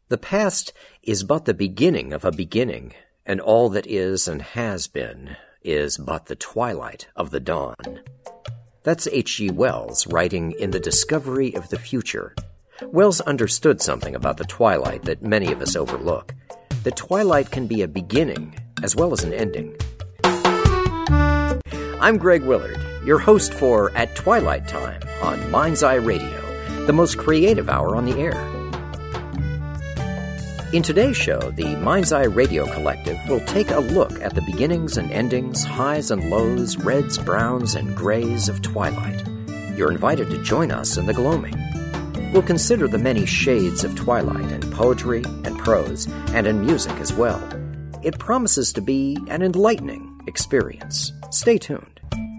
The past is but the beginning of a beginning, and all that is and has been is but the twilight of the dawn. That's H.G. Wells writing in The Discovery of the Future. Wells understood something about the twilight that many of us overlook. The twilight can be a beginning as well as an ending. I'm Greg Willard, your host for At Twilight Time on Mind's Eye Radio, the most creative hour on the air. In today's show, the Mind's Eye Radio Collective will take a look at the beginnings and endings, highs and lows, reds, browns, and grays of twilight. You're invited to join us in the gloaming. We'll consider the many shades of twilight in poetry and prose, and in music as well. It promises to be an enlightening experience. Stay tuned.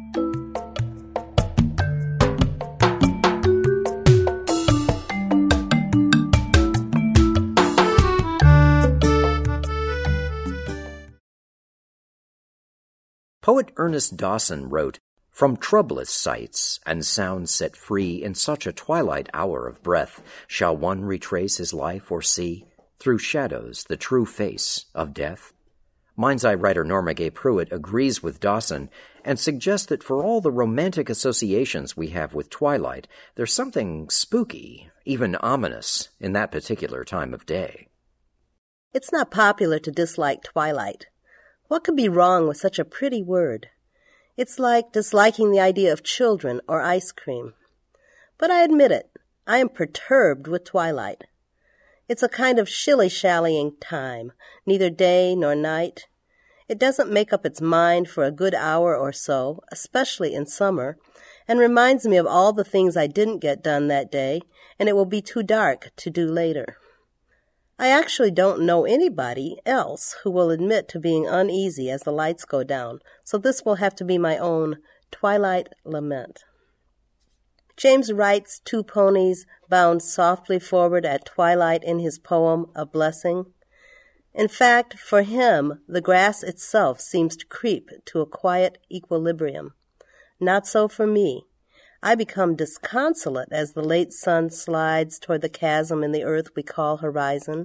Poet Ernest Dowson wrote, "From troublous sights and sounds set free in such a twilight hour of breath shall one retrace his life or see through shadows the true face of death." Mind's Eye writer Norma Gay Pruitt agrees with Dowson and suggests that for all the romantic associations we have with twilight, there's something spooky, even ominous, in that particular time of day. It's not popular to dislike twilight. What could be wrong with such a pretty word? It's like disliking the idea of children or ice cream. But I admit it, I am perturbed with twilight. It's a kind of shilly-shallying time, neither day nor night. It doesn't make up its mind for a good hour or so, especially in summer, and reminds me of all the things I didn't get done that day, and it will be too dark to do later. I actually don't know anybody else who will admit to being uneasy as the lights go down, so this will have to be my own twilight lament. James Wright's two ponies bound softly forward at twilight in his poem, A Blessing. In fact, for him, the grass itself seems to creep to a quiet equilibrium. Not so for me. I become disconsolate as the late sun slides toward the chasm in the earth we call horizon.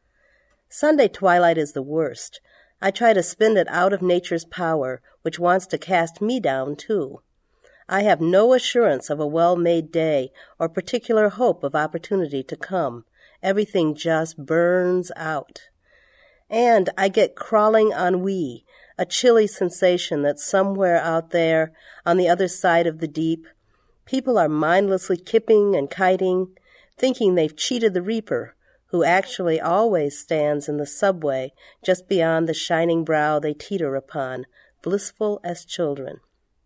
Sunday twilight is the worst. I try to spin it out of nature's power, which wants to cast me down, too. I have no assurance of a well-made day or particular hope of opportunity to come. Everything just burns out. And I get crawling ennui, a chilly sensation that somewhere out there, on the other side of the deep, people are mindlessly kipping and kiting, thinking they've cheated the reaper, who actually always stands in the subway just beyond the shining brow they teeter upon, blissful as children.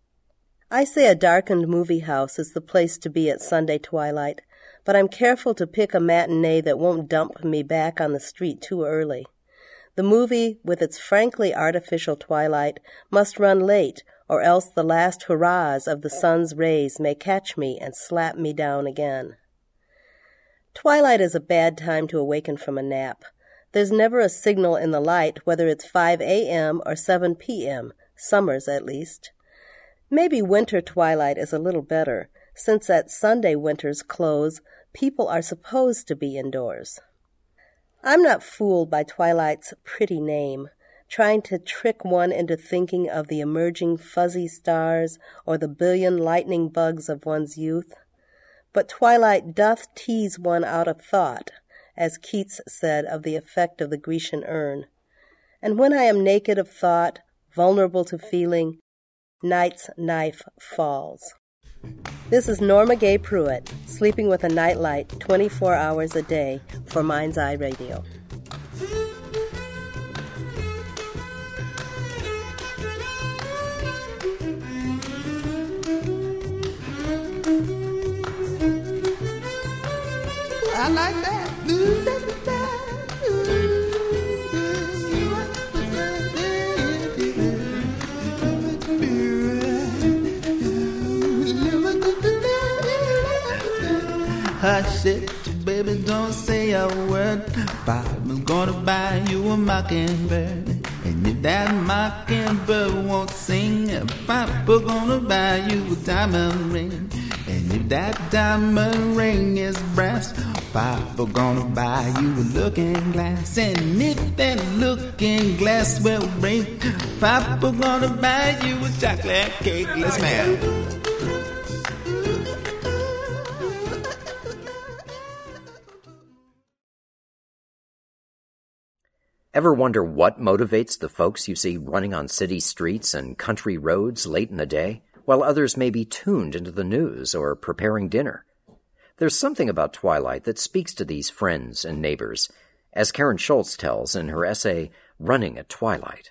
I say a darkened movie house is the place to be at Sunday twilight, but I'm careful to pick a matinee that won't dump me back on the street too early. The movie, with its frankly artificial twilight, must run late, or else the last hurrahs of the sun's rays may catch me and slap me down again. Twilight is a bad time to awaken from a nap. There's never a signal in the light whether it's 5 a.m. or 7 p.m., summers at least. Maybe winter twilight is a little better, since at Sunday winter's close, people are supposed to be indoors. I'm not fooled by twilight's pretty name, trying to trick one into thinking of the emerging fuzzy stars or the billion lightning bugs of one's youth. But twilight doth tease one out of thought, as Keats said of the effect of the Grecian urn. And when I am naked of thought, vulnerable to feeling, night's knife falls. This is Norma Gay Pruitt, sleeping with a nightlight 24 hours a day for Mind's Eye Radio. I like that. Hush it, baby, don't say a word. Bob's gonna buy you a mockingbird. And if that mockingbird won't sing, Papa's gonna buy you a diamond ring. And And if that diamond ring is brass, Papa gonna buy you a looking glass. And if that looking glass will break, Papa gonna buy you a chocolate cake. Let's man. Ever wonder what motivates the folks you see running on city streets and country roads late in the day, while others may be tuned into the news or preparing dinner? There's something about twilight that speaks to these friends and neighbors, as Karen Schultz tells in her essay, Running at Twilight.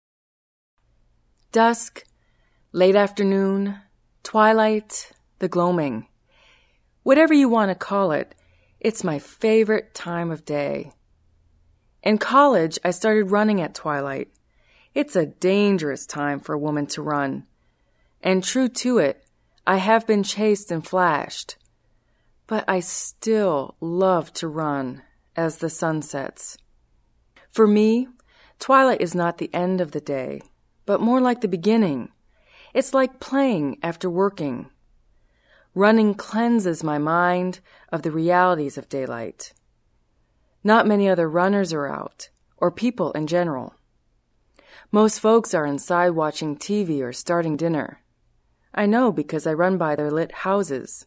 Dusk, late afternoon, twilight, the gloaming. Whatever you want to call it, it's my favorite time of day. In college, I started running at twilight. It's a dangerous time for a woman to run. And true to it, I have been chased and flashed. But I still love to run as the sun sets. For me, twilight is not the end of the day, but more like the beginning. It's like playing after working. Running cleanses my mind of the realities of daylight. Not many other runners are out, or people in general. Most folks are inside watching TV or starting dinner. I know because I run by their lit houses.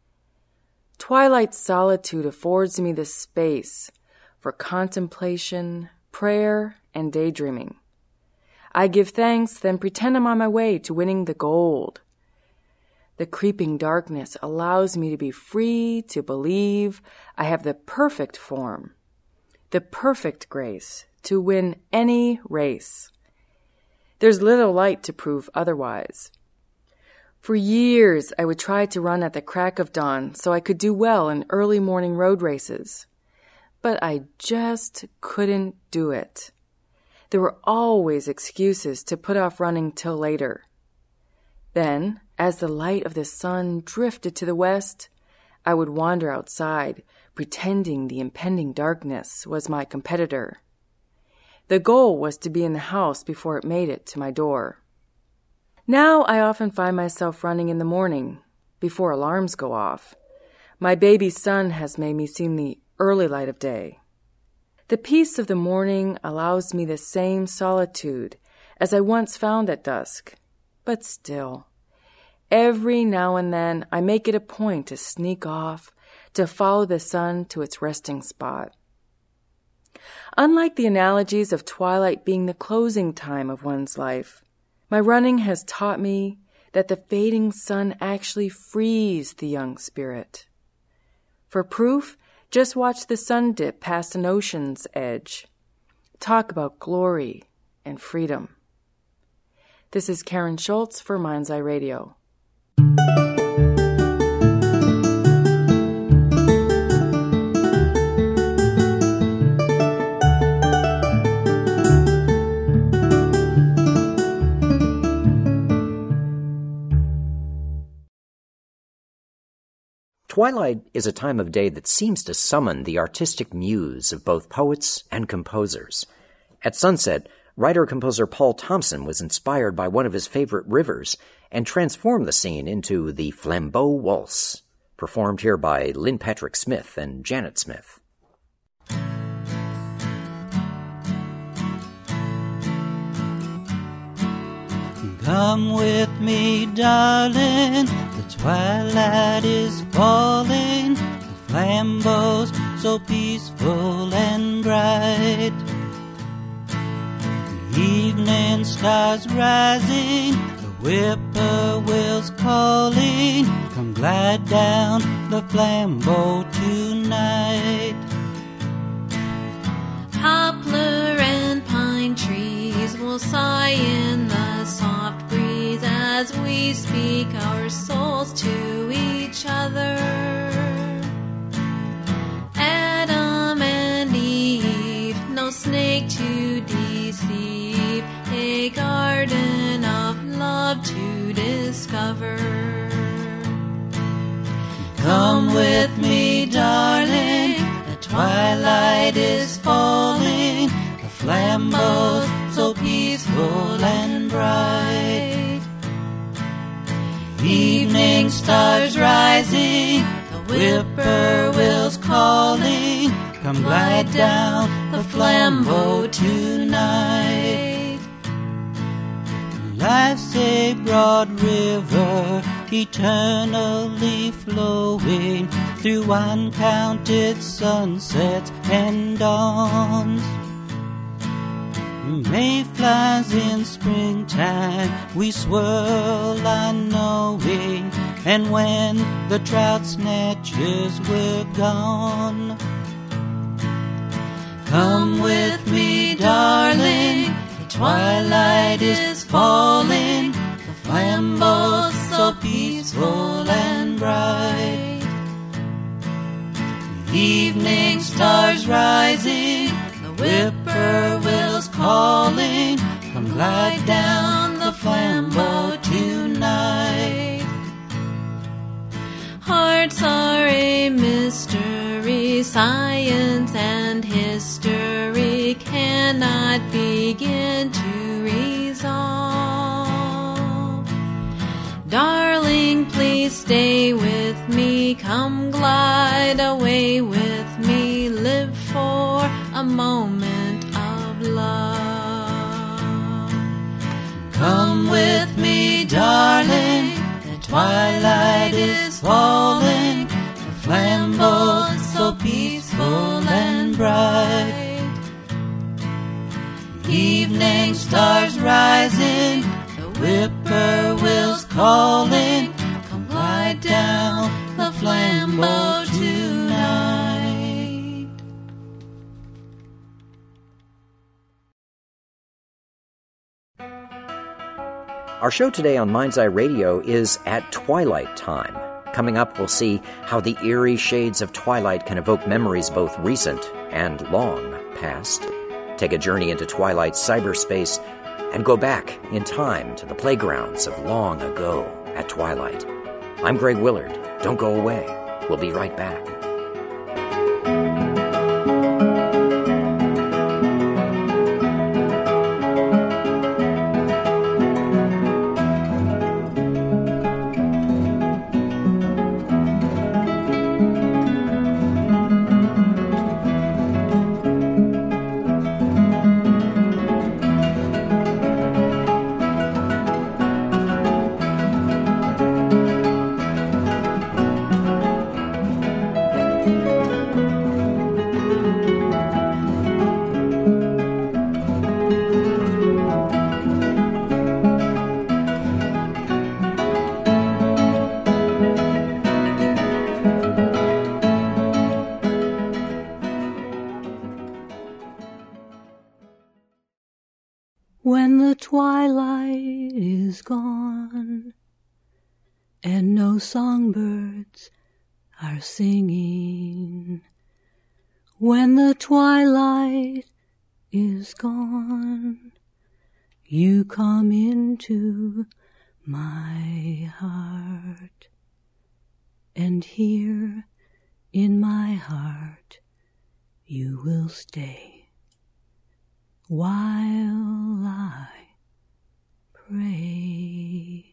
Twilight solitude affords me the space for contemplation, prayer, and daydreaming. I give thanks, then pretend I'm on my way to winning the gold. The creeping darkness allows me to be free to believe I have the perfect form, the perfect grace to win any race. There's little light to prove otherwise. For years, I would try to run at the crack of dawn so I could do well in early morning road races. But I just couldn't do it. There were always excuses to put off running till later. Then, as the light of the sun drifted to the west, I would wander outside, pretending the impending darkness was my competitor. The goal was to be in the house before it made it to my door. Now I often find myself running in the morning, before alarms go off. My baby son has made me see the early light of day. The peace of the morning allows me the same solitude as I once found at dusk, but still, every now and then I make it a point to sneak off, to follow the sun to its resting spot. Unlike the analogies of twilight being the closing time of one's life, my running has taught me that the fading sun actually frees the young spirit. For proof, just watch the sun dip past an ocean's edge. Talk about glory and freedom. This is Karen Schultz for Mind's Eye Radio. Twilight is a time of day that seems to summon the artistic muse of both poets and composers. At sunset, writer-composer Paul Thompson was inspired by one of his favorite rivers and transformed the scene into the Flambeau Waltz, performed here by Lynn Patrick Smith and Janet Smith. Come with me, darling, the twilight is falling, the flambeau's so peaceful and bright. The evening stars rising, the whippoorwills calling, come glide down the flambeau tonight. Poplar and pine trees will sigh in the soft breeze as we speak our souls to each other. Adam and Eve, no snake to deceive, a garden of love to discover. Come with me, darling, the twilight is falling, the flambeau's so peaceful and bright. Evening stars rising, the whippoorwills calling, come glide down the flambeau tonight. Life's a broad river, eternally flowing through uncounted sunsets and dawns. Mayflies in springtime, we swirl unknowing, and when the trout snatchers were gone. Come with me, darling, the twilight is falling, the flambeau's so peaceful and bright. The evening stars rising, the whippoorwills calling, come glide down the flambeau tonight. Hearts are a mystery, science and history cannot begin to resolve. Darling, please stay with me, come glide away with me, live for a moment of love. Come with me, darling, the twilight is falling, the flambeau's so peaceful and bright. Evening stars rising, the whippoorwills calling, come glide down the flambeau tonight. Our show today on Mind's Eye Radio is At Twilight Time. Coming up, we'll see how the eerie shades of twilight can evoke memories both recent and long past. Take a journey into Twilight cyberspace and go back in time to the playgrounds of long ago at twilight. I'm Greg Willard. Don't go away. We'll be right back. When the twilight is gone and no songbirds are singing, when the twilight is gone, you come into my heart, and here in my heart you will stay while I pray.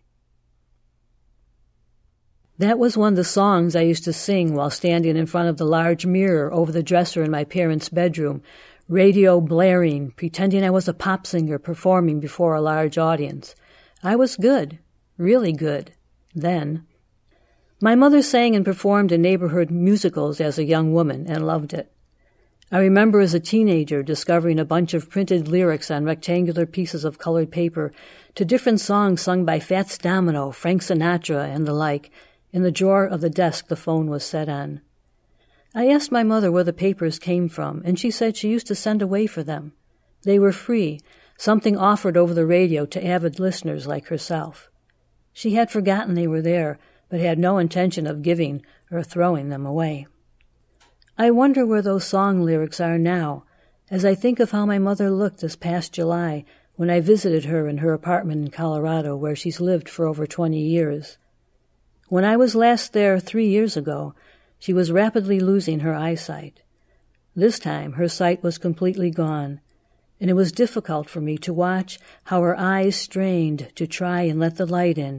That was one of the songs I used to sing while standing in front of the large mirror over the dresser in my parents' bedroom, radio blaring, pretending I was a pop singer performing before a large audience. I was good, really good, then. My mother sang and performed in neighborhood musicals as a young woman and loved it. I remember as a teenager discovering a bunch of printed lyrics on rectangular pieces of colored paper to different songs sung by Fats Domino, Frank Sinatra, and the like, in the drawer of the desk the phone was set on. I asked my mother where the papers came from, and she said she used to send away for them. They were free, something offered over the radio to avid listeners like herself. She had forgotten they were there, but had no intention of giving or throwing them away. I wonder where those song lyrics are now, as I think of how my mother looked this past July when I visited her in her apartment in Colorado, where she's lived for over 20 years. When I was last there 3 years ago, she was rapidly losing her eyesight. This time her sight was completely gone, and it was difficult for me to watch how her eyes strained to try and let the light in,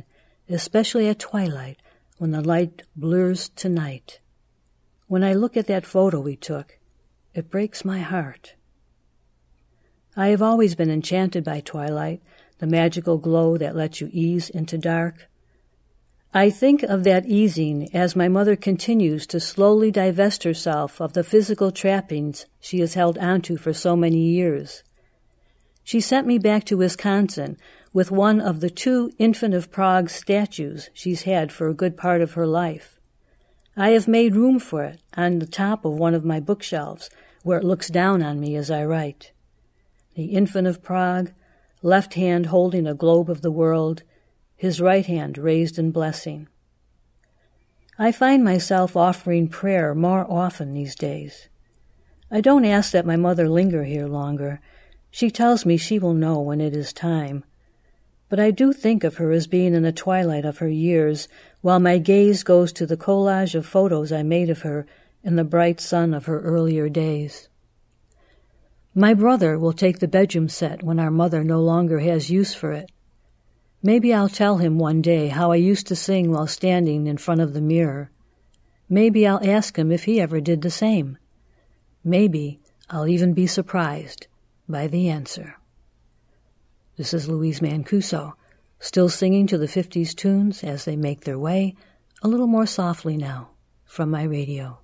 especially at twilight when the light blurs to night. When I look at that photo we took, it breaks my heart. I have always been enchanted by twilight, the magical glow that lets you ease into dark. I think of that easing as my mother continues to slowly divest herself of the physical trappings she has held onto for so many years. She sent me back to Wisconsin with one of the 2 Infant of Prague statues she's had for a good part of her life. I have made room for it on the top of one of my bookshelves where it looks down on me as I write. The Infant of Prague, left hand holding a globe of the world, his right hand raised in blessing. I find myself offering prayer more often these days. I don't ask that my mother linger here longer. She tells me she will know when it is time. But I do think of her as being in the twilight of her years, while my gaze goes to the collage of photos I made of her in the bright sun of her earlier days. My brother will take the bedroom set when our mother no longer has use for it. Maybe I'll tell him one day how I used to sing while standing in front of the mirror. Maybe I'll ask him if he ever did the same. Maybe I'll even be surprised by the answer. This is Louise Mancuso, still singing to the 50s tunes as they make their way, a little more softly now, from my radio.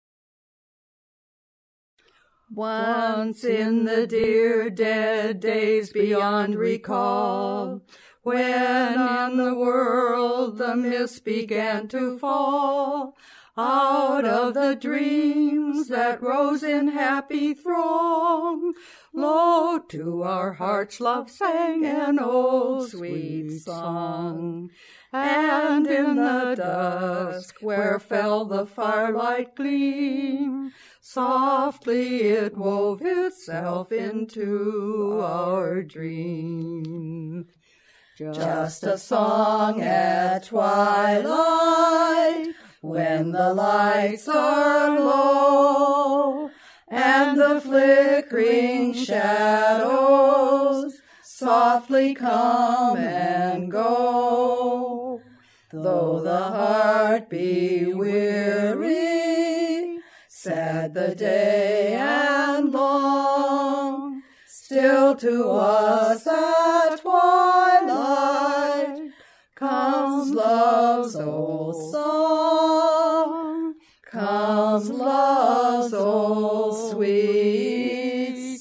Once in the dear dead days beyond recall, when on the world the mist began to fall, out of the dreams that rose in happy throng, lo, to our hearts love sang an old sweet song. And in the dusk where fell the firelight gleam, softly it wove itself into our dream. Just a song at twilight, when the lights are low, and the flickering shadows softly come and go. Though the heart be weary, sad the day and long, still to us at twilight comes love's old song, comes love's old sweet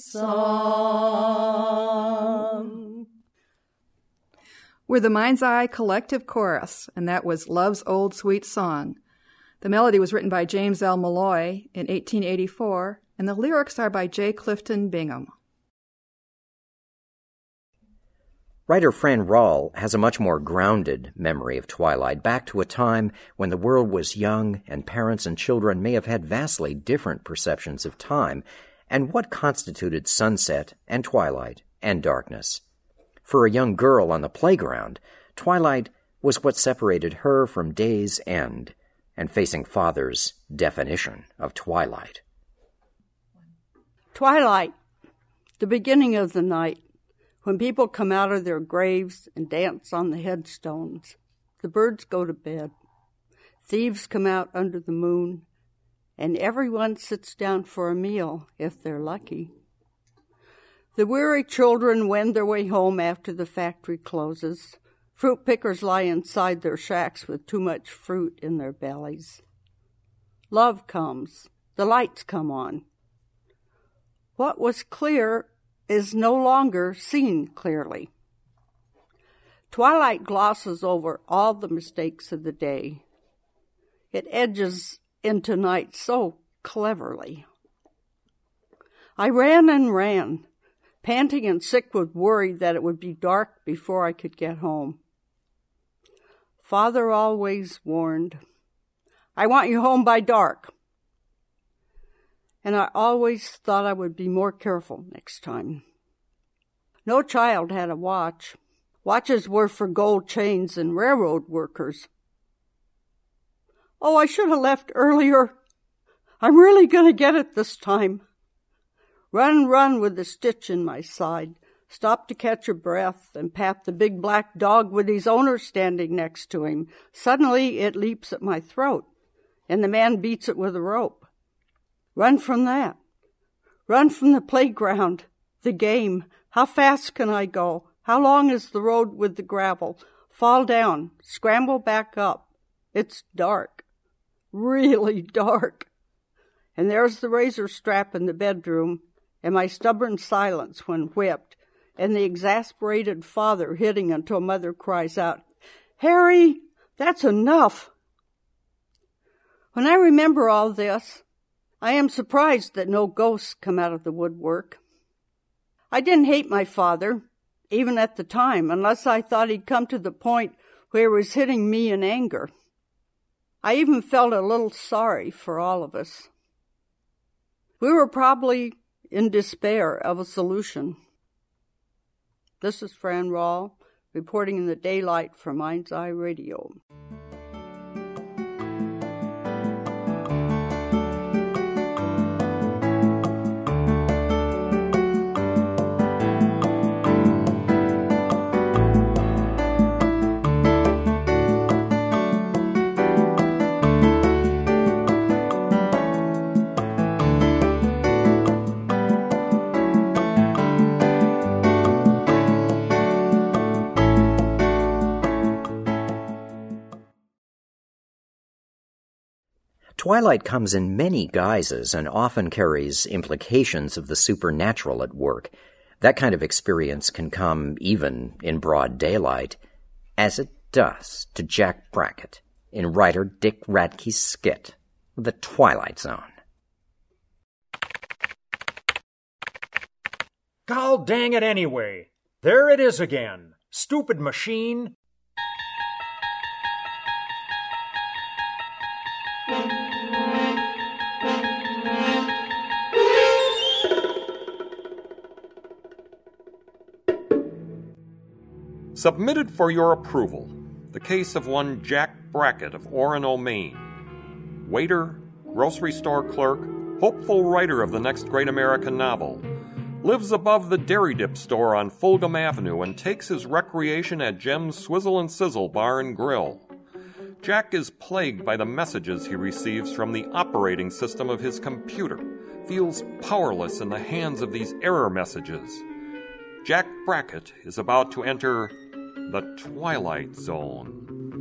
song. We're the Mind's Eye Collective Chorus, and that was Love's Old Sweet Song. The melody was written by James L. Malloy in 1884, and the lyrics are by J. Clifton Bingham. Writer Fran Rahl has a much more grounded memory of twilight, back to a time when the world was young and parents and children may have had vastly different perceptions of time and what constituted sunset and twilight and darkness. For a young girl on the playground, twilight was what separated her from day's end and facing father's definition of twilight. Twilight, the beginning of the night, when people come out of their graves and dance on the headstones. The birds go to bed. Thieves come out under the moon, and everyone sits down for a meal if they're lucky. The weary children wend their way home after the factory closes. Fruit pickers lie inside their shacks with too much fruit in their bellies. Love comes. The lights come on. What was clear is no longer seen clearly. Twilight glosses over all the mistakes of the day. It edges into night so cleverly. I ran and ran, panting and sick with worry that it would be dark before I could get home. Father always warned, "I want you home by dark." And I always thought I would be more careful next time. No child had a watch. Watches were for gold chains and railroad workers. Oh, I should have left earlier. I'm really going to get it this time. Run with the stitch in my side, stop to catch a breath, and pat the big black dog with his owner standing next to him. Suddenly it leaps at my throat, and the man beats it with a rope. Run from that. Run from the playground, the game. How fast can I go? How long is the road with the gravel? Fall down, scramble back up. It's dark, really dark. And there's the razor strap in the bedroom, and my stubborn silence when whipped, and the exasperated father hitting until mother cries out, "Harry, that's enough." When I remember all this, I am surprised that no ghosts come out of the woodwork. I didn't hate my father, even at the time, unless I thought he'd come to the point where he was hitting me in anger. I even felt a little sorry for all of us. We were probably in despair of a solution. This is Fran Rawl, reporting in the daylight for Mind's Eye Radio. Twilight comes in many guises and often carries implications of the supernatural at work. That kind of experience can come even in broad daylight, as it does to Jack Brackett in writer Dick Radke's skit, The Twilight Zone. Gol dang it anyway. There it is again. Stupid machine. Submitted for your approval, the case of one Jack Brackett of Orono, Maine. Waiter, grocery store clerk, hopeful writer of the next great American novel. Lives above the Dairy Dip store on Fulgham Avenue and takes his recreation at Jem's Swizzle and Sizzle Bar and Grill. Jack is plagued by the messages he receives from the operating system of his computer, feels powerless in the hands of these error messages. Jack Brackett is about to enter the Twilight Zone.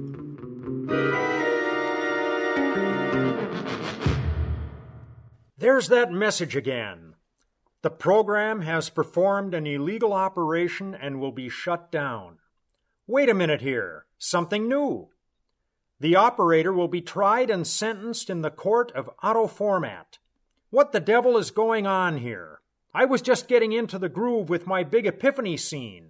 There's that message again. The program has performed an illegal operation and will be shut down. Wait a minute here. Something new. The operator will be tried and sentenced in the court of auto format. What the devil is going on here? I was just getting into the groove with my big epiphany scene.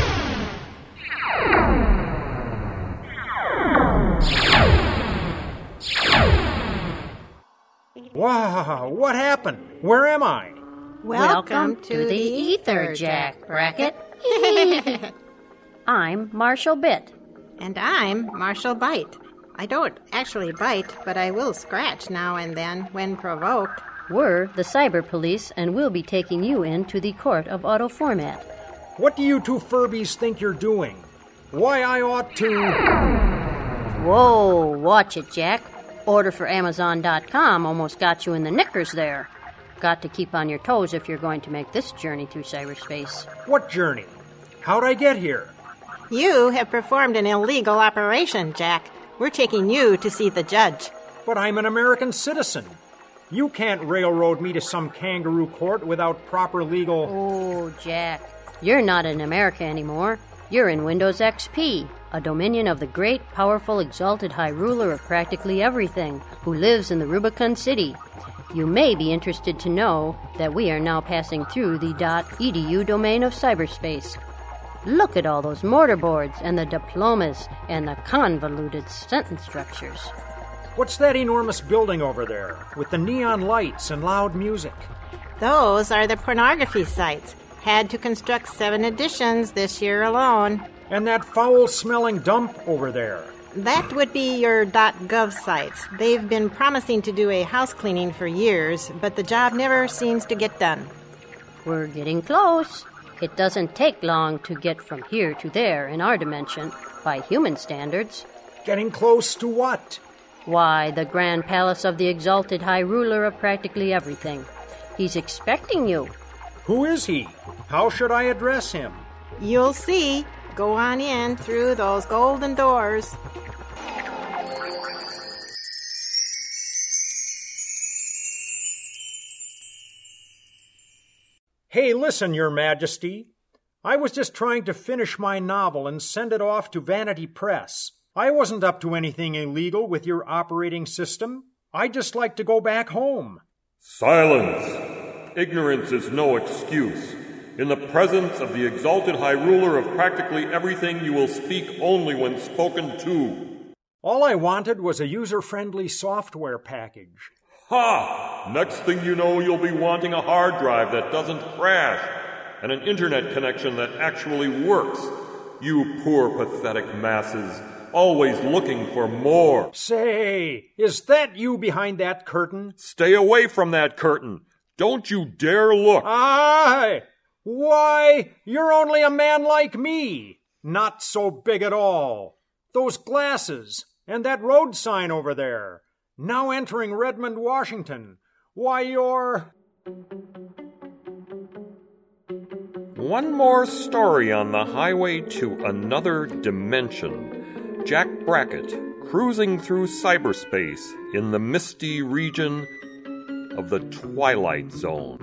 Wow, what happened? Where am I? Welcome to the ether, Jack Brackett. I'm Marshall Bit. And I'm Marshall Bite. I don't actually bite, but I will scratch now and then when provoked. We're the Cyber Police, and we'll be taking you into the court of auto format. What do you two Furbies think you're doing? Why, I ought to... Whoa, watch it, Jack. Order for Amazon.com almost got you in the knickers there. Got to keep on your toes if you're going to make this journey through cyberspace. What journey? How'd I get here? You have performed an illegal operation, Jack. We're taking you to see the judge. But I'm an American citizen. You can't railroad me to some kangaroo court without proper legal... Oh, Jack, you're not in America anymore. You're in Windows XP, a dominion of the great, powerful, exalted high ruler of practically everything, who lives in the Rubicon City. You may be interested to know that we are now passing through the .edu domain of cyberspace. Look at all those mortarboards and the diplomas and the convoluted sentence structures. What's that enormous building over there with the neon lights and loud music? Those are the pornography sites. Had to construct 7 additions this year alone. And that foul-smelling dump over there. That would be your .gov sites. They've been promising to do a house cleaning for years, but the job never seems to get done. We're getting close. It doesn't take long to get from here to there in our dimension, by human standards. Getting close to what? Why, the grand palace of the exalted high ruler of practically everything. He's expecting you. Who is he? How should I address him? You'll see. Go on in through those golden doors. Hey, listen, Your Majesty. I was just trying to finish my novel and send it off to Vanity Press. I wasn't up to anything illegal with your operating system. I'd just like to go back home. Silence! Ignorance is no excuse. In the presence of the exalted high ruler of practically everything, you will speak only when spoken to. All I wanted was a user-friendly software package. Ha! Next thing you know, you'll be wanting a hard drive that doesn't crash and an internet connection that actually works. You poor, pathetic masses, always looking for more. Say, is that you behind that curtain? Stay away from that curtain. Don't you dare look. Aye! Why, you're only a man like me. Not so big at all. Those glasses and that road sign over there. Now entering Redmond, Washington. Why, you're... One more story on the highway to another dimension. Jack Brackett, cruising through cyberspace in the misty region of the Twilight Zone.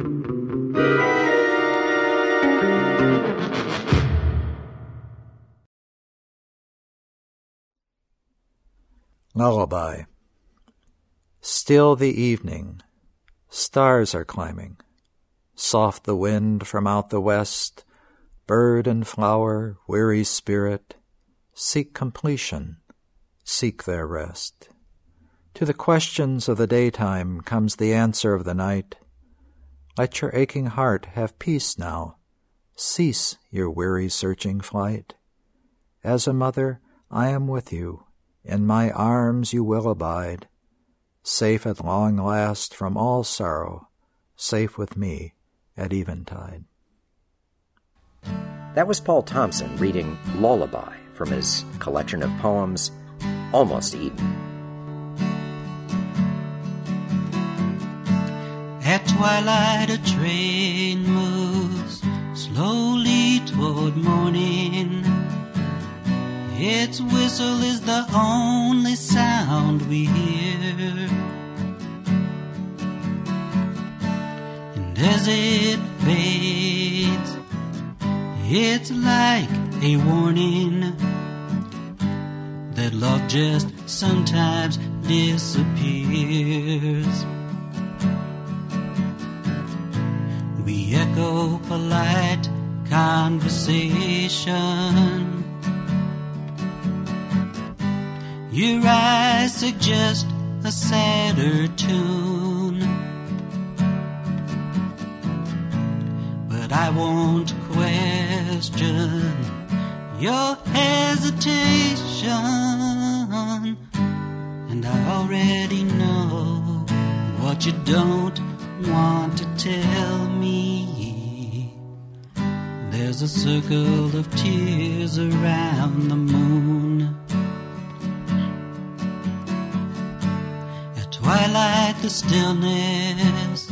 Lullaby. Still the evening, stars are climbing, soft the wind from out the west, bird and flower, weary spirit, seek completion, seek their rest. To the questions of the daytime comes the answer of the night. Let your aching heart have peace now, cease your weary searching flight. As a mother, I am with you, in my arms you will abide, safe at long last from all sorrow, safe with me at eventide. That was Paul Thompson reading Lullaby from his collection of poems, Almost Eden. At twilight a train moves slowly toward morning. Its whistle is the only sound we hear. And as it fades, it's like a warning that love just sometimes disappears. We echo polite conversation. Your eyes suggest a sadder tune, but I won't question your hesitation, and I already know what you don't want to tell me. There's a circle of tears around the moon. At twilight the stillness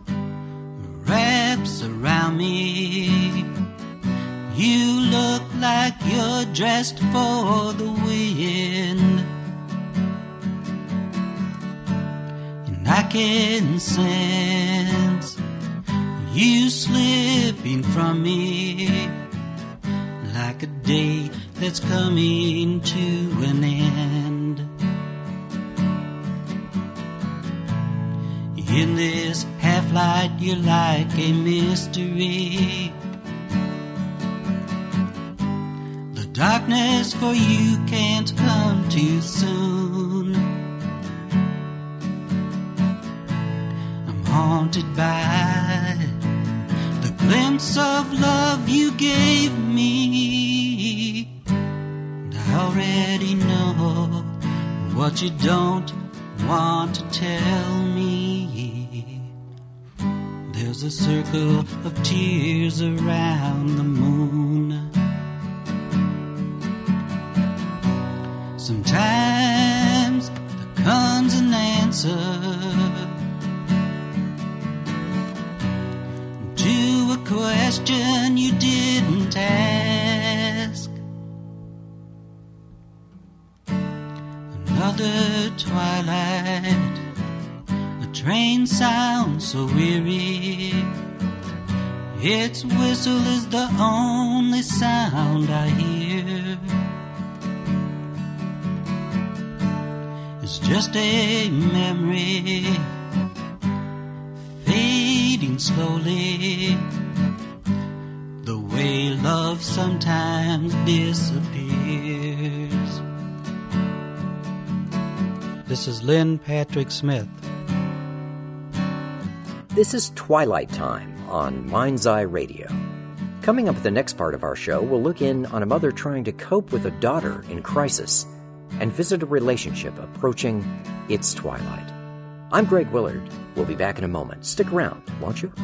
wraps around me. You look like you're dressed for the wind, and I can sense you slipping from me like a day that's coming to an end. In this half-light you're like a mystery. The darkness for you can't come too soon. I'm haunted by the glimpse of love you gave me, and I already know what you don't want to tell me. There's a circle of tears around the moon. Sometimes there comes an answer to a question you didn't ask. Another twilight, a train sounds so weary. Its whistle is the only sound I hear. It's just a memory fading slowly, the way love sometimes disappears. This is Lynn Patrick Smith. This is Twilight Time on Mind's Eye Radio. Coming up at the next part of our show, we'll look in on a mother trying to cope with a daughter in crisis and visit a relationship approaching its twilight. I'm Greg Willard. We'll be back in a moment. Stick around, won't you?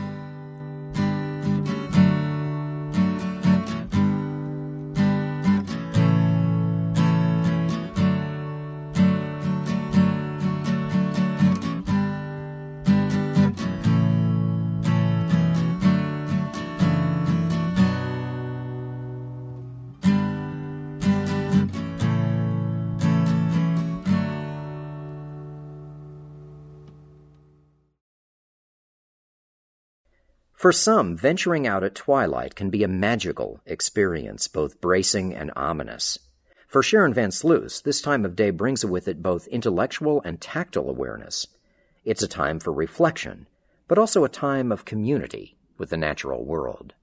For some, venturing out at twilight can be a magical experience, both bracing and ominous. For Sharon Van Sluis, this time of day brings with it both intellectual and tactile awareness. It's a time for reflection, but also a time of community with the natural world.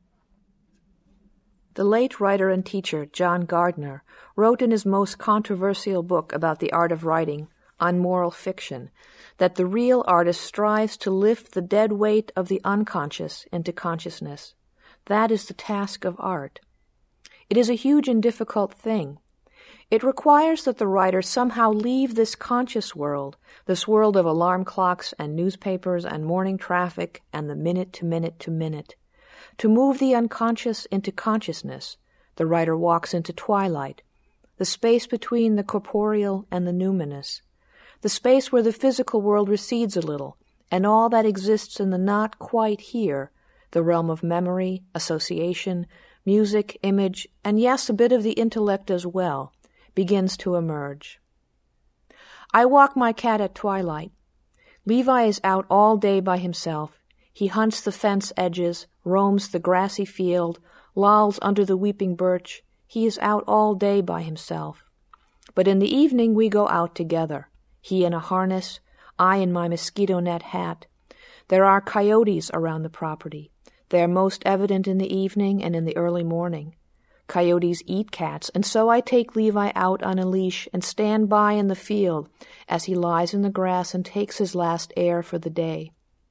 The late writer and teacher John Gardner wrote in his most controversial book about the art of writing, On Moral Fiction, that the real artist strives to lift the dead weight of the unconscious into consciousness. That is the task of art. It is a huge and difficult thing. It requires that the writer somehow leave this conscious world, this world of alarm clocks and newspapers and morning traffic and the minute to minute to minute. To move the unconscious into consciousness, the writer walks into twilight, the space between the corporeal and the numinous, the space where the physical world recedes a little, and all that exists in the not quite here, the realm of memory, association, music, image, and yes, a bit of the intellect as well, begins to emerge. I walk my cat at twilight. Levi is out all day by himself. He hunts the fence edges, roams the grassy field, lolls under the weeping birch. He is out all day by himself. But in the evening we go out together. He in a harness, I in my mosquito net hat. There are coyotes around the property. They are most evident in the evening and in the early morning. Coyotes eat cats, and so I take Levi out on a leash and stand by in the field as he lies in the grass and takes his last air for the day.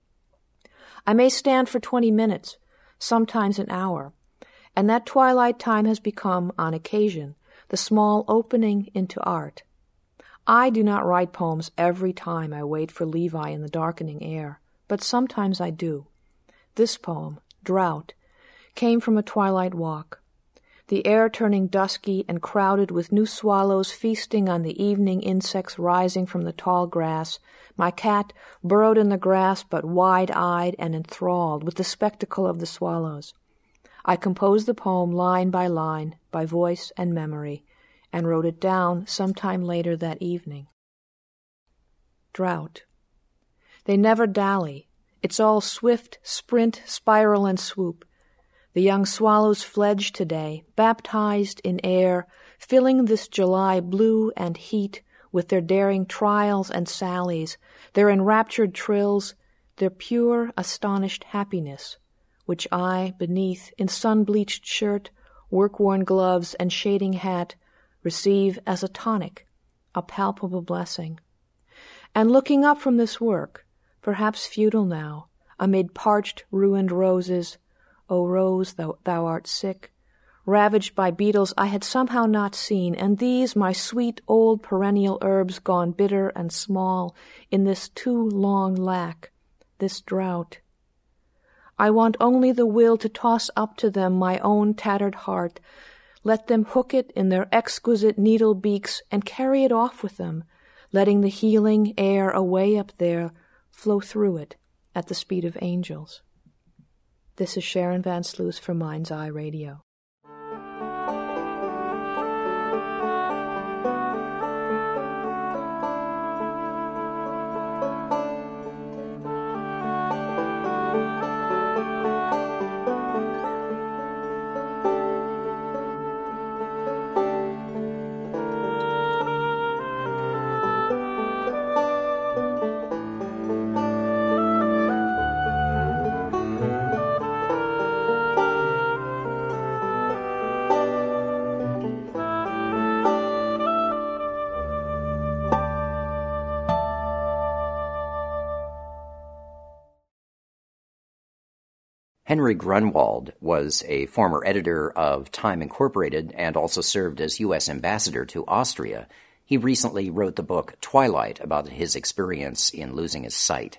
I may stand for 20 minutes, sometimes an hour, and that twilight time has become, on occasion, the small opening into art. I do not write poems every time I wait for Levi in the darkening air, but sometimes I do. This poem, Drought, came from a twilight walk. The air turning dusky and crowded with new swallows feasting on the evening insects rising from the tall grass, my cat burrowed in the grass but wide-eyed and enthralled with the spectacle of the swallows. I composed the poem line, by voice and memory, and wrote it down sometime later that evening. Drought. They never dally. It's all swift, sprint, spiral, and swoop. The young swallows fledge today, baptized in air, filling this July blue and heat with their daring trials and sallies, their enraptured trills, their pure, astonished happiness, which I, beneath, in sun-bleached shirt, work-worn gloves, and shading hat, receive as a tonic, a palpable blessing. And looking up from this work, perhaps futile now, amid parched, ruined roses, O rose, thou art sick, ravaged by beetles I had somehow not seen, and these, my sweet old perennial herbs gone bitter and small in this too long lack, this drought. I want only the will to toss up to them my own tattered heart, let them hook it in their exquisite needle beaks and carry it off with them, letting the healing air away up there flow through it at the speed of angels. This is Sharon Van Sluis for Mind's Eye Radio. Henry Grunwald was a former editor of Time Incorporated and also served as U.S. ambassador to Austria. He recently wrote the book Twilight about his experience in losing his sight.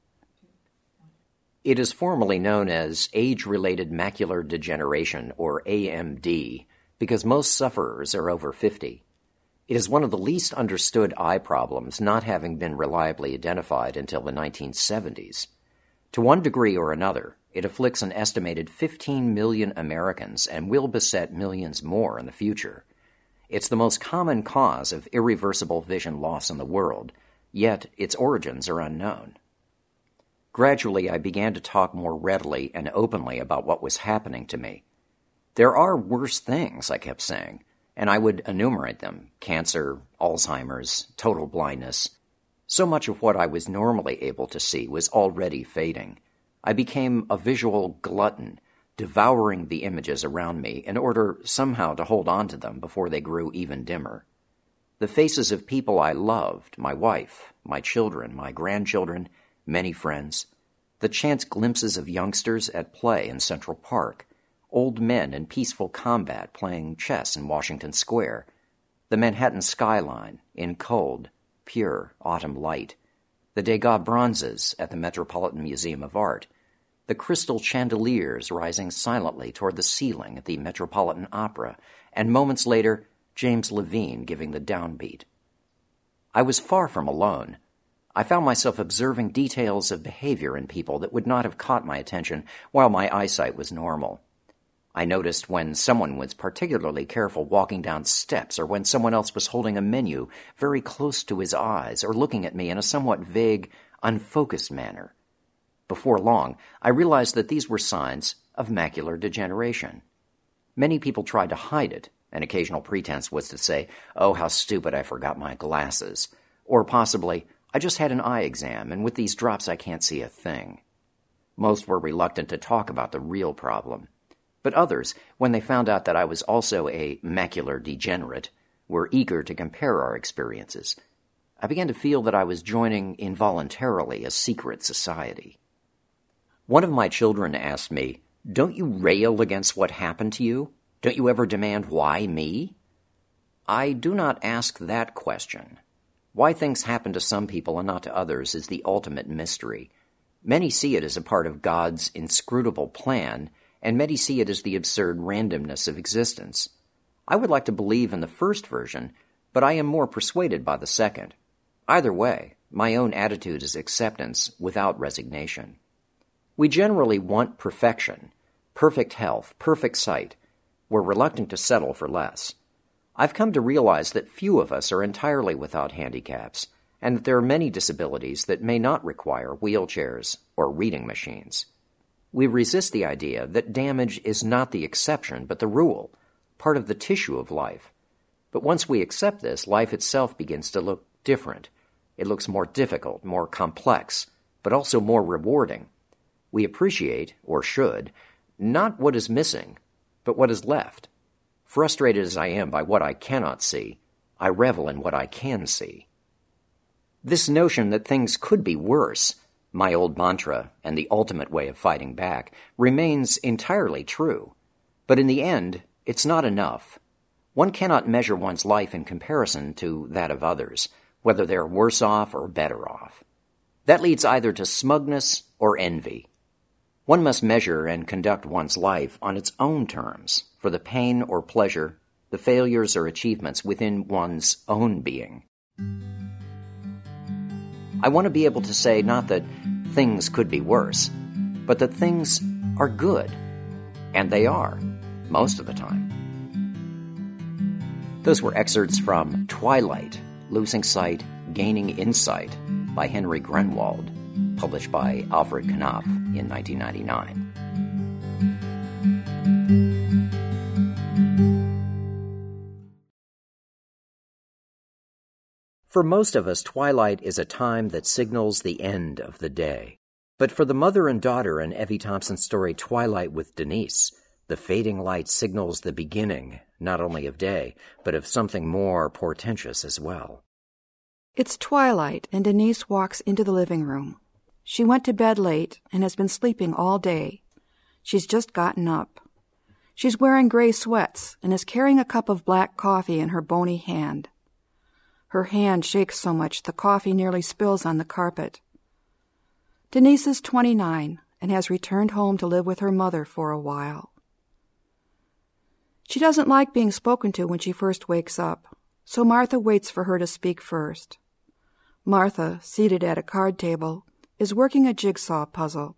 It is formally known as age-related macular degeneration, or AMD, because most sufferers are over 50. It is one of the least understood eye problems, not having been reliably identified until the 1970s. To one degree or another, it afflicts an estimated 15 million Americans and will beset millions more in the future. It's the most common cause of irreversible vision loss in the world, yet its origins are unknown. Gradually, I began to talk more readily and openly about what was happening to me. There are worse things, I kept saying, and I would enumerate them: cancer, Alzheimer's, total blindness. So much of what I was normally able to see was already fading. I became a visual glutton, devouring the images around me in order somehow to hold on to them before they grew even dimmer. The faces of people I loved, my wife, my children, my grandchildren, many friends, the chance glimpses of youngsters at play in Central Park, old men in peaceful combat playing chess in Washington Square, the Manhattan skyline in cold, pure autumn light, the Degas bronzes at the Metropolitan Museum of Art, the crystal chandeliers rising silently toward the ceiling at the Metropolitan Opera, and moments later, James Levine giving the downbeat. I was far from alone. I found myself observing details of behavior in people that would not have caught my attention while my eyesight was normal. I noticed when someone was particularly careful walking down steps, or when someone else was holding a menu very close to his eyes, or looking at me in a somewhat vague, unfocused manner. Before long, I realized that these were signs of macular degeneration. Many people tried to hide it. An occasional pretense was to say, "Oh, how stupid, I forgot my glasses." Or possibly, "I just had an eye exam, and with these drops I can't see a thing." Most were reluctant to talk about the real problem. But others, when they found out that I was also a macular degenerate, were eager to compare our experiences. I began to feel that I was joining involuntarily a secret society. One of my children asked me, "Don't you rail against what happened to you? Don't you ever demand, 'Why me?'" I do not ask that question. Why things happen to some people and not to others is the ultimate mystery. Many see it as a part of God's inscrutable plan, and many see it as the absurd randomness of existence. I would like to believe in the first version, but I am more persuaded by the second. Either way, my own attitude is acceptance without resignation. We generally want perfection, perfect health, perfect sight. We're reluctant to settle for less. I've come to realize that few of us are entirely without handicaps, and that there are many disabilities that may not require wheelchairs or reading machines. We resist the idea that damage is not the exception but the rule, part of the tissue of life. But once we accept this, life itself begins to look different. It looks more difficult, more complex, but also more rewarding. We appreciate, or should, not what is missing, but what is left. Frustrated as I am by what I cannot see, I revel in what I can see. This notion that things could be worse, my old mantra and the ultimate way of fighting back, remains entirely true. But in the end, it's not enough. One cannot measure one's life in comparison to that of others, whether they're worse off or better off. That leads either to smugness or envy. One must measure and conduct one's life on its own terms for the pain or pleasure, the failures or achievements within one's own being. I want to be able to say not that things could be worse, but that things are good, and they are, most of the time. Those were excerpts from Twilight, Losing Sight, Gaining Insight by Henry Grenwald, published by Alfred Knopf in 1999. For most of us, twilight is a time that signals the end of the day. But for the mother and daughter in Evie Thompson's story Twilight with Denise, the fading light signals the beginning not only of day, but of something more portentous as well. It's twilight, and Denise walks into the living room. She went to bed late and has been sleeping all day. She's just gotten up. She's wearing gray sweats and is carrying a cup of black coffee in her bony hand. Her hand shakes so much the coffee nearly spills on the carpet. Denise is 29 and has returned home to live with her mother for a while. She doesn't like being spoken to when she first wakes up, so Martha waits for her to speak first. Martha, seated at a card table, is working a jigsaw puzzle,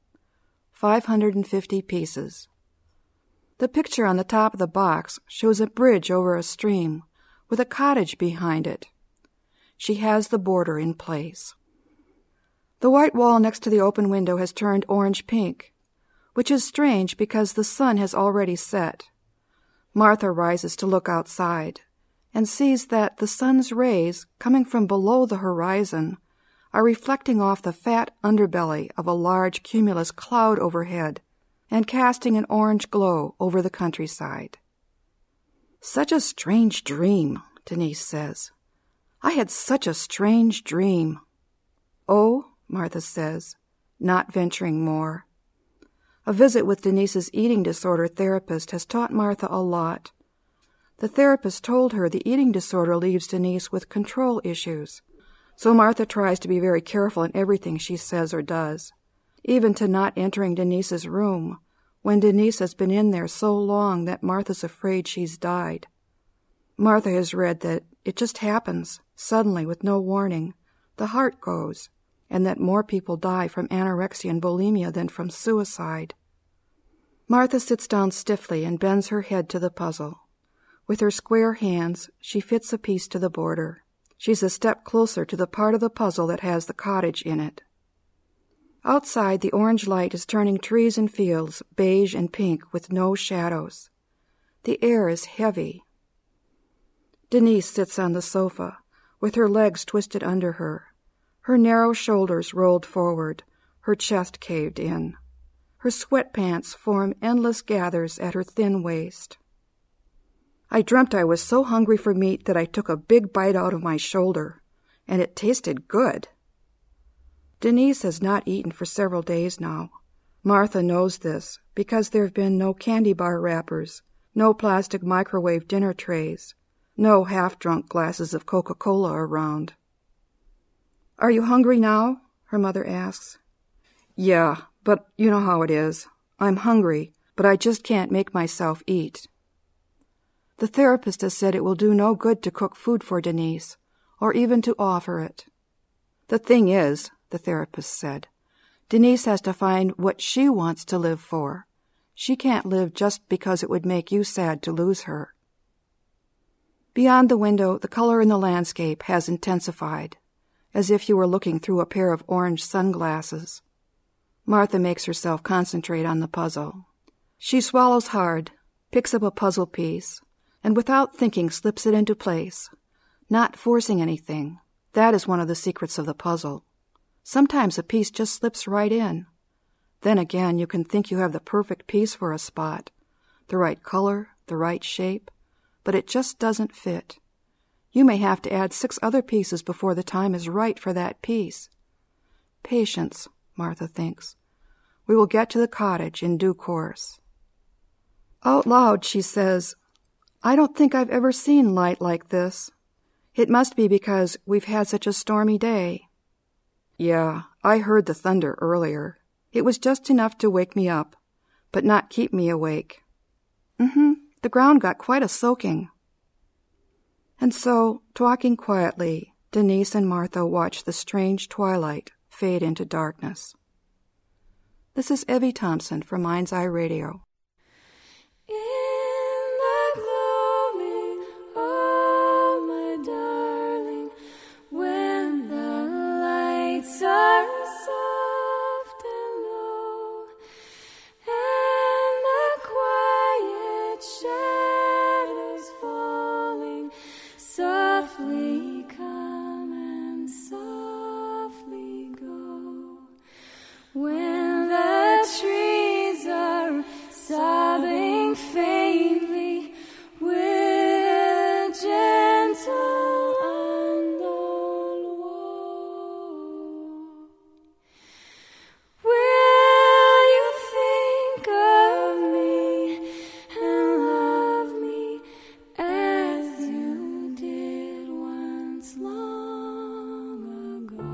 550 pieces. The picture on the top of the box shows a bridge over a stream with a cottage behind it. She has the border in place. The white wall next to the open window has turned orange-pink, which is strange because the sun has already set. Martha rises to look outside and sees that the sun's rays, coming from below the horizon, are reflecting off the fat underbelly of a large cumulus cloud overhead and casting an orange glow over the countryside. "Such a strange dream," Denise says. "I had such a strange dream." "Oh," Martha says, not venturing more. A visit with Denise's eating disorder therapist has taught Martha a lot. The therapist told her the eating disorder leaves Denise with control issues, so Martha tries to be very careful in everything she says or does, even to not entering Denise's room when Denise has been in there so long that Martha's afraid she's died. Martha has read that it just happens, suddenly, with no warning. The heart goes, and that more people die from anorexia and bulimia than from suicide. Martha sits down stiffly and bends her head to the puzzle. With her square hands, she fits a piece to the border. She's a step closer to the part of the puzzle that has the cottage in it. Outside, the orange light is turning trees and fields beige and pink with no shadows. The air is heavy. Denise sits on the sofa, with her legs twisted under her, her narrow shoulders rolled forward, her chest caved in. Her sweatpants form endless gathers at her thin waist. "I dreamt I was so hungry for meat that I took a big bite out of my shoulder, and it tasted good." Denise has not eaten for several days now. Martha knows this because there have been no candy bar wrappers, no plastic microwave dinner trays, no half-drunk glasses of Coca-Cola around. "Are you hungry now?" her mother asks. "Yeah, but you know how it is. I'm hungry, but I just can't make myself eat." The therapist has said it will do no good to cook food for Denise, or even to offer it. "The thing is," the therapist said, "Denise has to find what she wants to live for. She can't live just because it would make you sad to lose her." Beyond the window, the color in the landscape has intensified, as if you were looking through a pair of orange sunglasses. Martha makes herself concentrate on the puzzle. She swallows hard, picks up a puzzle piece, and without thinking slips it into place, not forcing anything. That is one of the secrets of the puzzle. Sometimes a piece just slips right in. Then again, you can think you have the perfect piece for a spot, the right color, the right shape, but it just doesn't fit. You may have to add 6 other pieces before the time is right for that piece. Patience, Martha thinks. We will get to the cottage in due course. Out loud, she says, "I don't think I've ever seen light like this. It must be because we've had such a stormy day." "Yeah, I heard the thunder earlier," It was just enough to wake me up, but not keep me awake. The ground got quite a soaking. And so, talking quietly, Denise and Martha watched the strange twilight fade into darkness. This is Evie Thompson for Mind's Eye Radio. In the glowing, oh my darling, when the lights are soft and low, and the quiet shadows falling, softly come and softly go. When the trees are sobbing faintly with gentle unknown woe, will you think of me and love me as you did once long ago?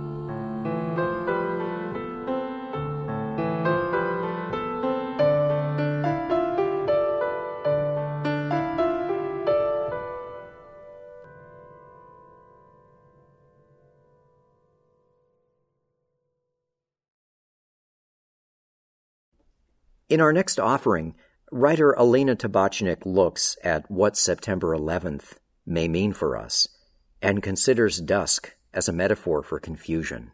In our next offering, writer Elena Tabachnik looks at what September 11th may mean for us and considers dusk as a metaphor for confusion.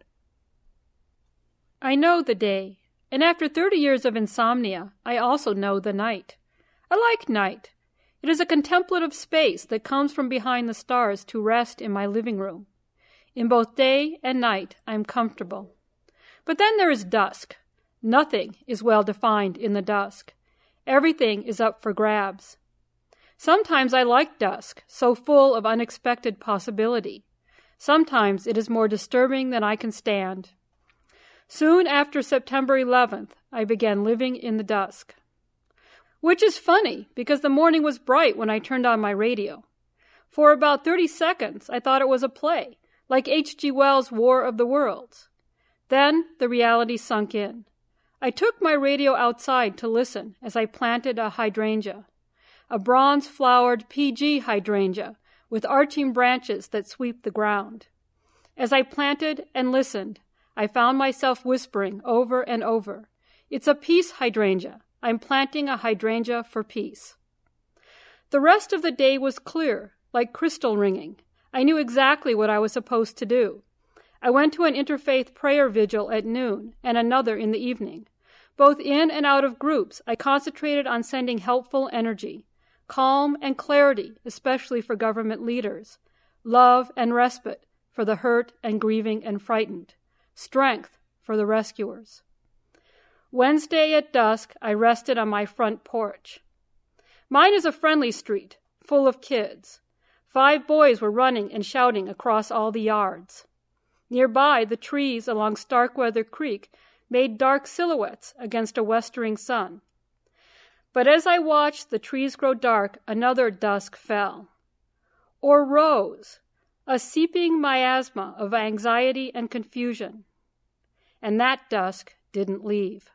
I know the day, and after 30 years of insomnia, I also know the night. I like night. It is a contemplative space that comes from behind the stars to rest in my living room. In both day and night, I am comfortable. But then there is dusk. Nothing is well defined in the dusk. Everything is up for grabs. Sometimes I like dusk, so full of unexpected possibility. Sometimes it is more disturbing than I can stand. Soon after September 11th, I began living in the dusk. Which is funny, because the morning was bright when I turned on my radio. For about 30 seconds, I thought it was a play, like H.G. Wells' War of the Worlds. Then the reality sunk in. I took my radio outside to listen as I planted a hydrangea, a bronze-flowered PG hydrangea with arching branches that sweep the ground. As I planted and listened, I found myself whispering over and over, "It's a peace hydrangea. I'm planting a hydrangea for peace." The rest of the day was clear, like crystal ringing. I knew exactly what I was supposed to do. I went to an interfaith prayer vigil at noon and another in the evening. Both in and out of groups, I concentrated on sending helpful energy, calm and clarity, especially for government leaders, love and respite for the hurt and grieving and frightened, strength for the rescuers. Wednesday at dusk, I rested on my front porch. Mine is a friendly street, full of kids. 5 boys were running and shouting across all the yards. Nearby, the trees along Starkweather Creek made dark silhouettes against a westering sun. But as I watched the trees grow dark, another dusk fell. Or rose, a seeping miasma of anxiety and confusion. And that dusk didn't leave.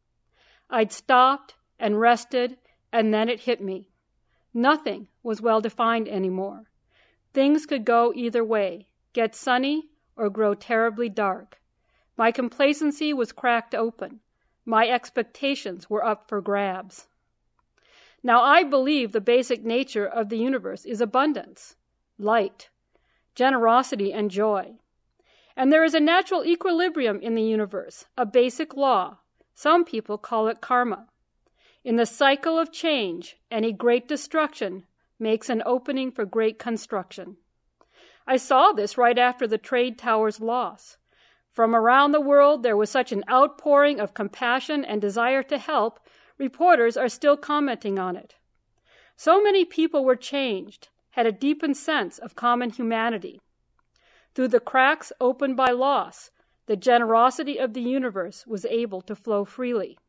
I'd stopped and rested, and then it hit me. Nothing was well defined anymore. Things could go either way, get sunny or grow terribly dark. My complacency was cracked open. My expectations were up for grabs. Now I believe the basic nature of the universe is abundance, light, generosity, and joy. And there is a natural equilibrium in the universe, a basic law. Some people call it karma. In the cycle of change, any great destruction makes an opening for great construction. I saw this right after the trade towers' loss. From around the world, there was such an outpouring of compassion and desire to help, reporters are still commenting on it. So many people were changed, had a deepened sense of common humanity. Through the cracks opened by loss, the generosity of the universe was able to flow freely.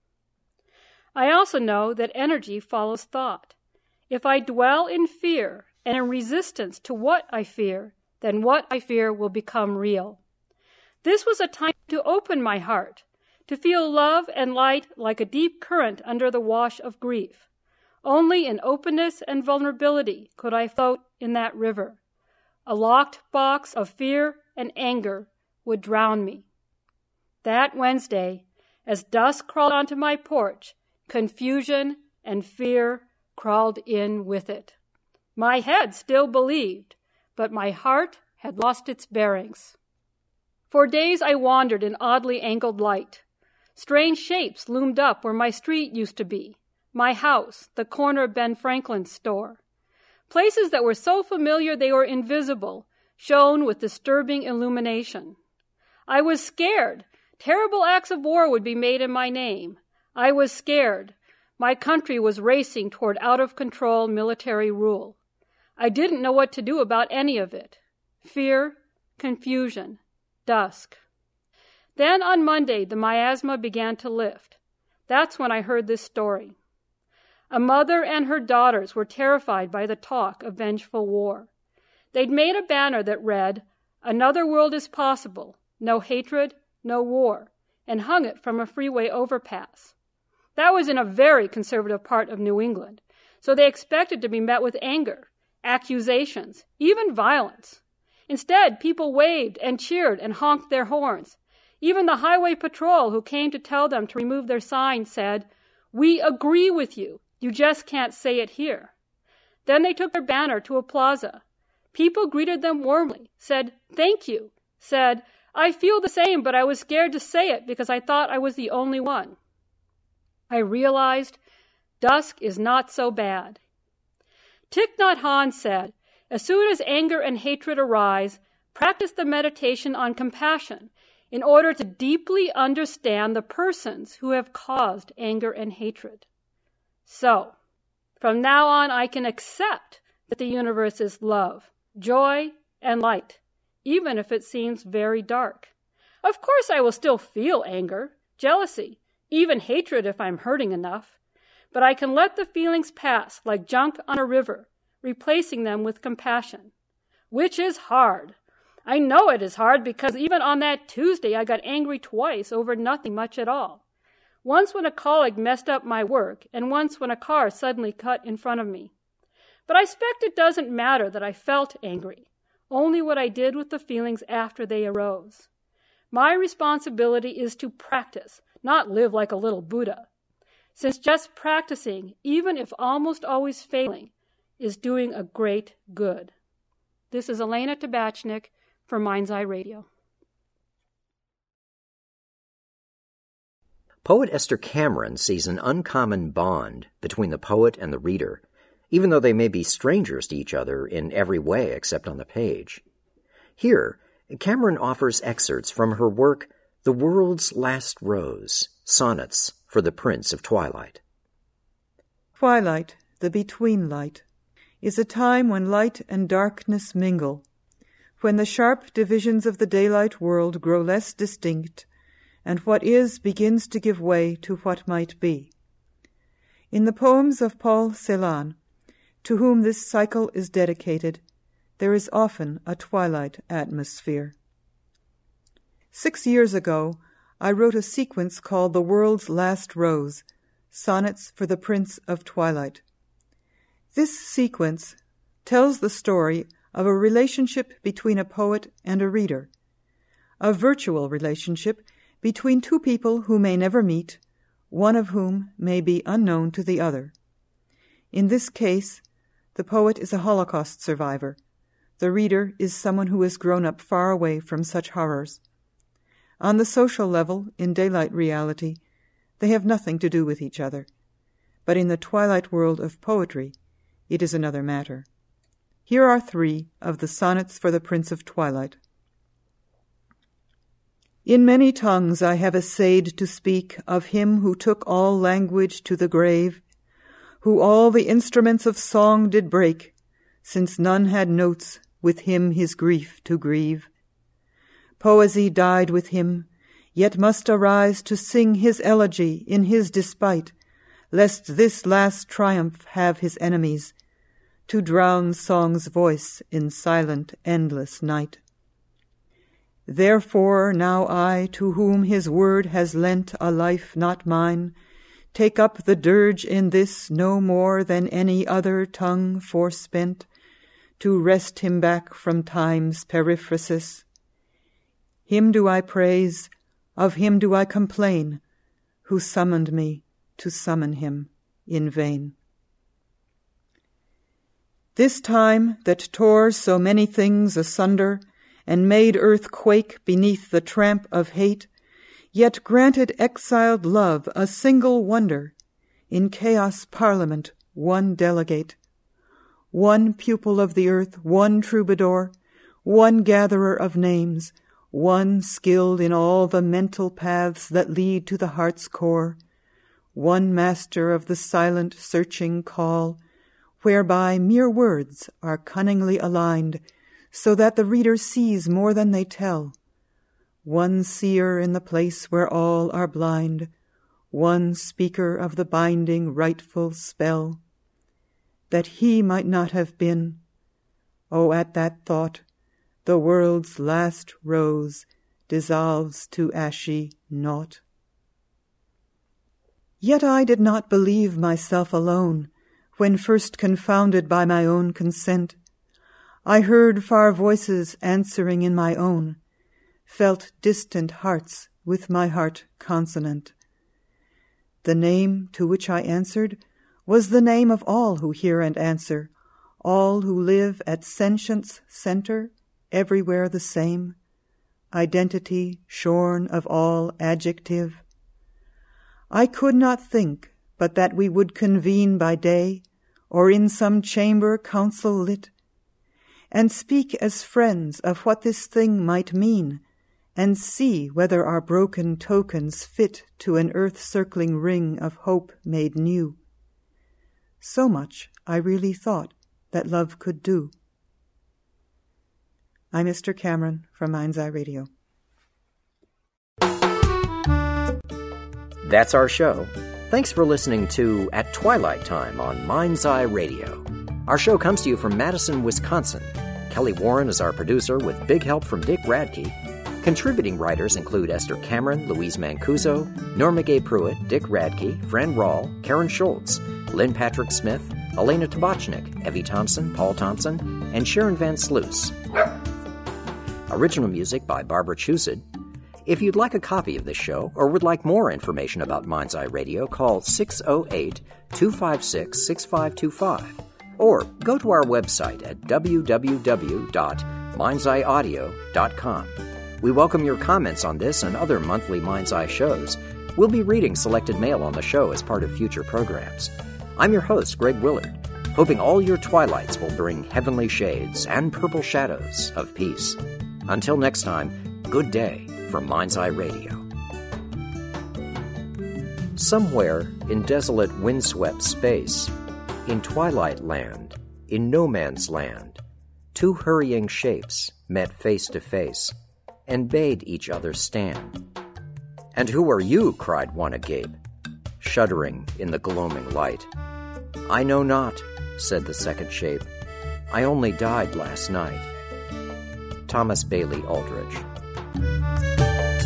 I also know that energy follows thought. If I dwell in fear and in resistance to what I fear, then what I fear will become real. This was a time to open my heart, to feel love and light like a deep current under the wash of grief. Only in openness and vulnerability could I float in that river. A locked box of fear and anger would drown me. That Wednesday, as dusk crawled onto my porch, confusion and fear crawled in with it. My head still believed, but my heart had lost its bearings. For days I wandered in oddly angled light. Strange shapes loomed up where my street used to be, my house, the corner of Ben Franklin's store. Places that were so familiar they were invisible, shone with disturbing illumination. I was scared. Terrible acts of war would be made in my name. I was scared. My country was racing toward out-of-control military rule. I didn't know what to do about any of it. Fear, confusion, dusk. Then on Monday, the miasma began to lift. That's when I heard this story. A mother and her daughters were terrified by the talk of vengeful war. They'd made a banner that read, "Another world is possible, no hatred, no war," and hung it from a freeway overpass. That was in a very conservative part of New England, so they expected to be met with anger, accusations, even violence. Instead, people waved and cheered and honked their horns. Even the highway patrol who came to tell them to remove their sign said, "We agree with you. You just can't say it here." Then they took their banner to a plaza. People greeted them warmly, said, "Thank you," said, "I feel the same, but I was scared to say it because I thought I was the only one." I realized dusk is not so bad. Thich Nhat Hanh said, "As soon as anger and hatred arise, practice the meditation on compassion in order to deeply understand the persons who have caused anger and hatred." So, from now on I can accept that the universe is love, joy, and light, even if it seems very dark. Of course I will still feel anger, jealousy, even hatred if I'm hurting enough, but I can let the feelings pass like junk on a river, replacing them with compassion, which is hard. I know it is hard because even on that Tuesday I got angry twice over nothing much at all. Once when a colleague messed up my work, and once when a car suddenly cut in front of me. But I expect it doesn't matter that I felt angry, only what I did with the feelings after they arose. My responsibility is to practice, not live like a little Buddha, since just practicing, even if almost always failing, is doing a great good. This is Elena Tabachnik for Mind's Eye Radio. Poet Esther Cameron sees an uncommon bond between the poet and the reader, even though they may be strangers to each other in every way except on the page. Here, Cameron offers excerpts from her work, The World's Last Rose, Sonnets for the Prince of Twilight. Twilight, the between light, is a time when light and darkness mingle, when the sharp divisions of the daylight world grow less distinct, and what is begins to give way to what might be. In the poems of Paul Celan, to whom this cycle is dedicated, there is often a twilight atmosphere. 6 years ago, I wrote a sequence called The World's Last Rose, Sonnets for the Prince of Twilight. This sequence tells the story of a relationship between a poet and a reader, a virtual relationship between two people who may never meet, one of whom may be unknown to the other. In this case, the poet is a Holocaust survivor. The reader is someone who has grown up far away from such horrors. On the social level, in daylight reality, they have nothing to do with each other. But in the twilight world of poetry, it is another matter. Here are 3 of the Sonnets for the Prince of Twilight. In many tongues I have essayed to speak of him who took all language to the grave, who all the instruments of song did break, since none had notes with him his grief to grieve. Poesy died with him, yet must arise to sing his elegy in his despite, lest this last triumph have his enemies, to drown song's voice in silent, endless night. Therefore now I, to whom his word has lent a life not mine, take up the dirge in this no more than any other tongue forespent, to wrest him back from time's periphrasis. Him do I praise, of him do I complain, who summoned me to summon him in vain. This time that tore so many things asunder, and made earth quake beneath the tramp of hate, yet granted exiled love a single wonder, in chaos parliament one delegate, one pupil of the earth, one troubadour, one gatherer of names, one skilled in all the mental paths that lead to the heart's core, one master of the silent searching call, whereby mere words are cunningly aligned, so that the reader sees more than they tell, one seer in the place where all are blind, one speaker of the binding rightful spell, that he might not have been. Oh, at that thought, the world's last rose dissolves to ashy naught. Yet I did not believe myself alone, when first confounded by my own consent. I heard far voices answering in my own, felt distant hearts with my heart consonant. The name to which I answered was the name of all who hear and answer, all who live at sentience center, everywhere the same, identity shorn of all adjective. I could not think but that we would convene by day, or in some chamber council lit, and speak as friends of what this thing might mean, and see whether our broken tokens fit to an earth-circling ring of hope made new. So much I really thought that love could do. I'm Mr. Cameron from Mind's Eye Radio. That's our show. Thanks for listening to At Twilight Time on Mind's Eye Radio. Our show comes to you from Madison, Wisconsin. Kelly Warren is our producer with big help from Dick Radke. Contributing writers include Esther Cameron, Louise Mancuso, Norma Gay Pruitt, Dick Radke, Fran Rawl, Karen Schultz, Lynn Patrick Smith, Elena Tabachnik, Evie Thompson, Paul Thompson, and Sharon Van Sluis. Original music by Barbara Chusid. If you'd like a copy of this show or would like more information about Mind's Eye Radio, call 608-256-6525 or go to our website at www.mindseyeaudio.com. We welcome your comments on this and other monthly Mind's Eye shows. We'll be reading selected mail on the show as part of future programs. I'm your host, Greg Willard, hoping all your twilights will bring heavenly shades and purple shadows of peace. Until next time, good day from Mind's Eye Radio. Somewhere in desolate windswept space, in twilight land, in no man's land, two hurrying shapes met face to face and bade each other stand. "And who are you?" cried one agape, shuddering in the gloaming light. "I know not," said the second shape. "I only died last night." Thomas Bailey Aldrich.